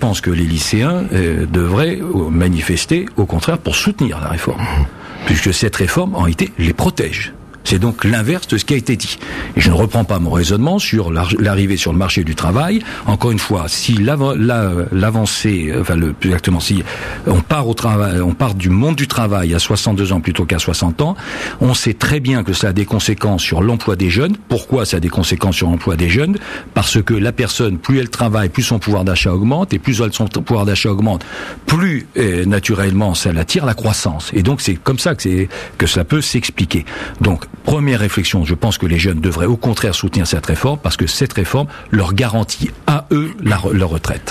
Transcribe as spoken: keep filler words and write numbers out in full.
pense que les lycéens euh, devraient manifester, au contraire, pour soutenir la réforme. Puisque cette réforme, en réalité, les protège. C'est donc l'inverse de ce qui a été dit. Et je ne reprends pas mon raisonnement sur l'arrivée sur le marché du travail. Encore une fois, si l'avancée, enfin le, plus exactement, si on part au travail, on part du monde du travail à soixante-deux ans plutôt qu'à soixante ans, on sait très bien que ça a des conséquences sur l'emploi des jeunes. Pourquoi ça a des conséquences sur l'emploi des jeunes? Parce que la personne, plus elle travaille, plus son pouvoir d'achat augmente, et plus son pouvoir d'achat augmente, plus euh, naturellement ça attire la croissance. Et donc c'est comme ça que c'est que ça peut s'expliquer. Donc première réflexion, je pense que les jeunes devraient au contraire soutenir cette réforme parce que cette réforme leur garantit à eux la, leur retraite.